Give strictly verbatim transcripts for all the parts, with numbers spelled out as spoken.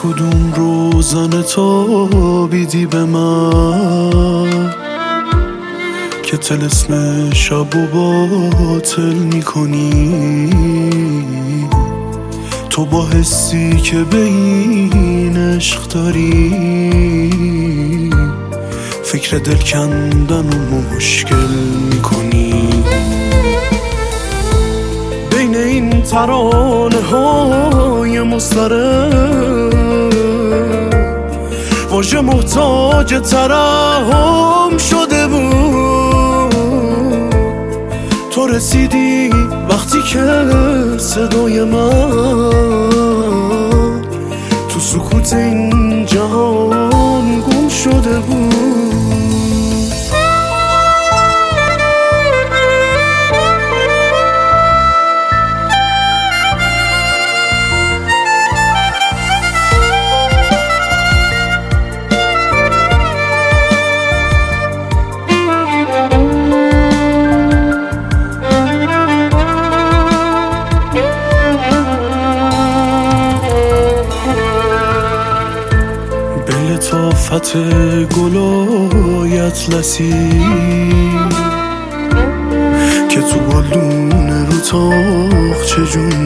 کدوم روزن تو بیدی به من که طلسم شب و باطل میکنی؟ تو با حسی که به این عشق داری فکر دل کندن و مشکل میکنی. بین این ترانه های مضطرب واژه محتاج ترحم شده بود. تو رسیدی وقتی که صدای من تو سکوت این جهان گم شده بود. لطافت گلای اطلسی که تو بالون رو تاق چجون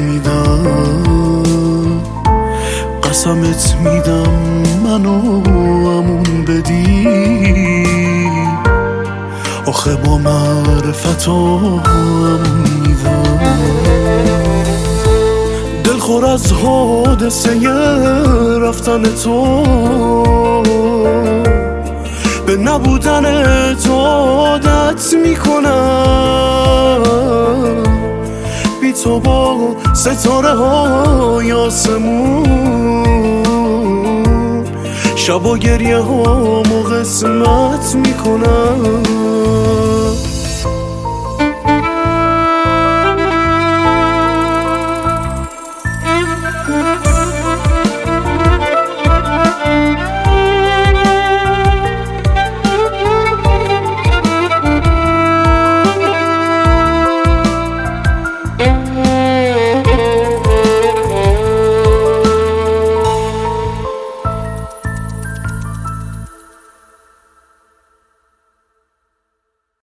میدم، قسمت میدم منو امون بدی. آخه با معرفت امون میدم. دلخور از حادثه رفتن تو به نبودن تو عادت میکنم. بی تو با ستاره های آسمون شب و گریه ها قسمت میکنم.